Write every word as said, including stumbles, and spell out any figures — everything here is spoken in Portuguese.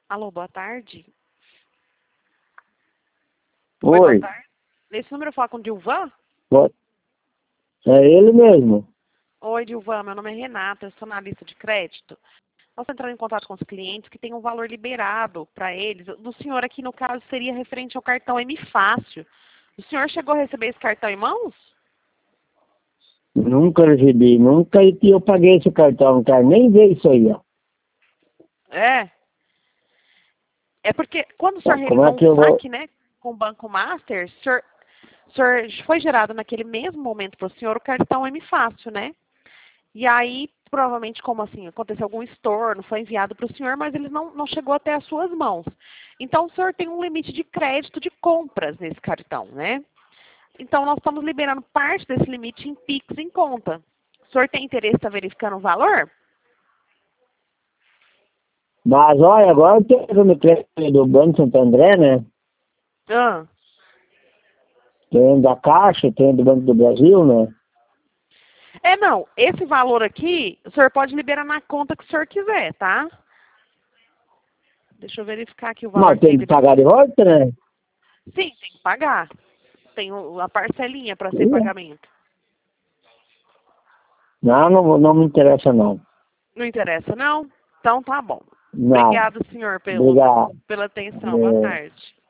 Alô, boa tarde. Oi. Oi, boa tarde. Nesse número eu falo com o Dilvan? Boa- É ele mesmo. Oi, Dilvan, meu nome é Renata, eu sou analista de crédito. Nós entrando em contato com os clientes que tem um valor liberado para eles. Do senhor aqui, no caso, seria referente ao cartão M Fácil. O senhor chegou a receber esse cartão em mãos? Nunca recebi, nunca e que eu paguei esse cartão, não quero nem ver isso aí, ó. É. É porque quando o senhor Como é realizou um que eu vou... saque, né, com o Banco Master, o senhor, o senhor foi gerado naquele mesmo momento para o senhor o cartão M Fácil, né? E aí, provavelmente, como assim, aconteceu algum estorno, foi enviado para o senhor, mas ele não, não chegou até as suas mãos. Então, o senhor tem um limite de crédito de compras nesse cartão, né? Então, nós estamos liberando parte desse limite em Pix em conta. O senhor tem interesse em estar verificando o valor? Mas olha, agora eu tenho no crédito do Banco Santo André, né? Ah. Tem da Caixa, tem do Banco do Brasil, né? É, não. Esse valor aqui, o senhor pode liberar na conta que o senhor quiser, tá? Deixa eu verificar aqui o valor Mas que tem tem que liberado. pagar de volta, né? Sim, tem que pagar. Tem o- a parcelinha para ser pagamento. Não, não, não me interessa não. Não interessa, não? Então tá bom. Não. Obrigado, senhor, pelo, Obrigado. pela atenção. Boa É, tarde.